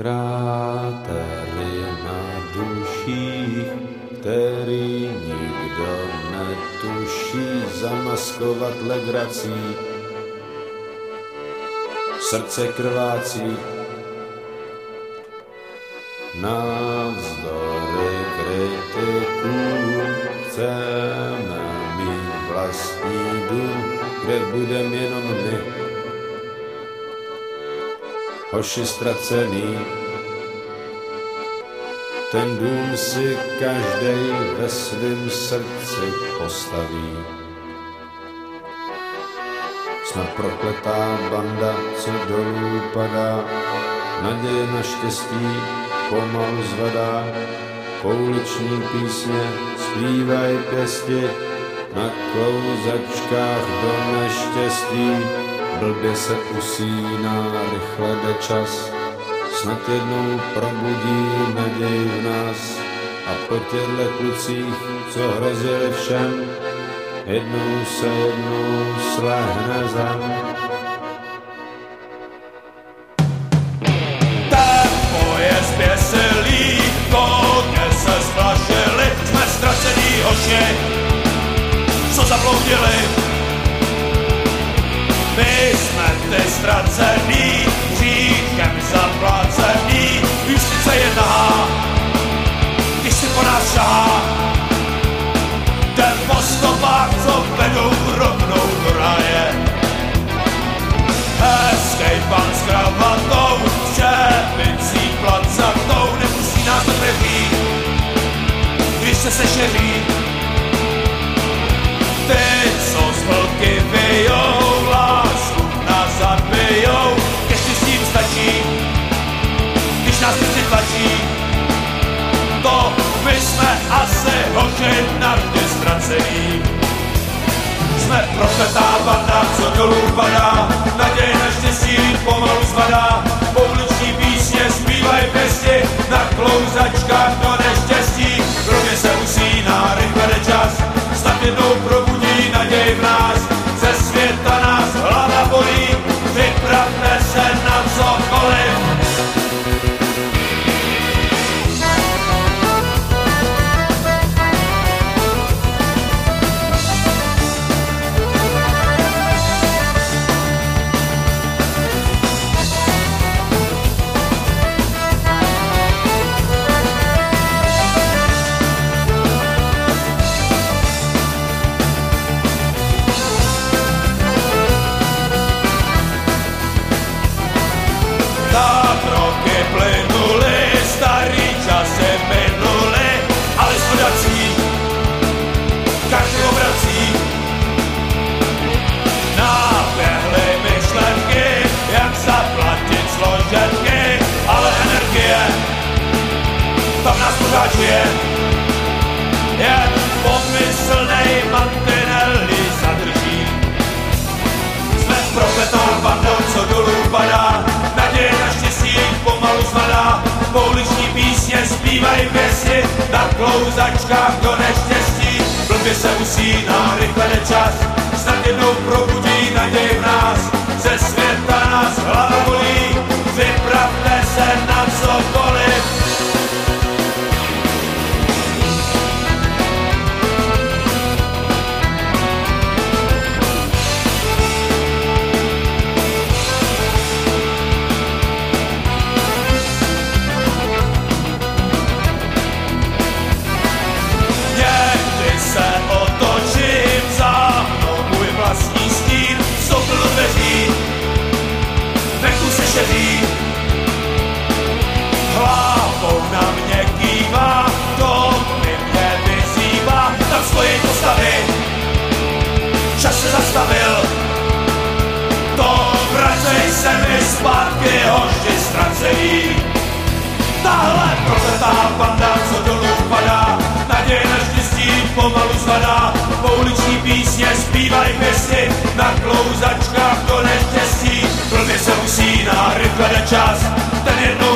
Krátery na duších, který nikdo netuší zamaskovat legrací. Srdce krvácí, navzdory kritikům chceme mít vlastní dům, kde budem jenom my. Hoši ztracený, ten dům si každej ve svým srdci postaví. Jsme prokletá banda, co dolů padá, naděje na štěstí pomalu zvadá. Pouliční písně zpívaj pěsti, na klouzačkách do neštěstí. Blbě se usíná, rychle jde čas, snad jednou probudí naději v nás. A po těchto klucích, co hrozili všem, jednou slehne zem. Tempo je zběsilý, koně se splašili, jsme ztracený hoši, co zabloudili. My jsme ty ztracený, hříchem zaplácený, justice je nahá, když si po nás šahá. Jdem po stopách, co vedou rovnou do ráje. Hezkej pan s kravatou, šepicí placatou, nemusí nás to trefit, když se sešeří. Ty, co z vlky vyjou, lásku nás zabijou, ještě s tím stačí, když nás vždy tlačí. To my jsme asi hoši navždy ztracený. Jsme prokletá banda, co dolů padá, naděje na štěstí pomalu zvadá. Pouliční písně zpívaj pěsti, na klouzačkách do neštěstí. Rovně se usíná, rychle jde čas, snad jednou probudí naději v nás. Ze světa nás hlava bolí, vypravte se na cokoliv. Tak roky plynuly, starý časy minuly, ale s vodací každý obrací. Naběhly myšlenky, jak zaplatit složenky, ale energie tam nás pořád žije. Jen pomyslnej mantinely zadrží. Jsme prokletá banda, co dolů padá, naděje na štěstí pomalu zvadá. Pouliční písně zpívaj pěsti, na klouzačkách do neštěstí. Blbě se usíná, rychle jde čas, snad jednou probudí naději v nás. Ze světa nás hlava bolí, vypravte se na cokoliv. Hlavou na mě kývá, to mě vyzývá, tam stojí postavy, čas se zastavil. To vracej se mi zpátky, hoši ztracený. Tahle prokletá banda, co dolů padá, naděje na štěstí pomalu zvadá. Pouliční písně zpívaj pěsti, na klouzačkách do neštěstí. Blbě se usíná, rychle jde čas, ten jednou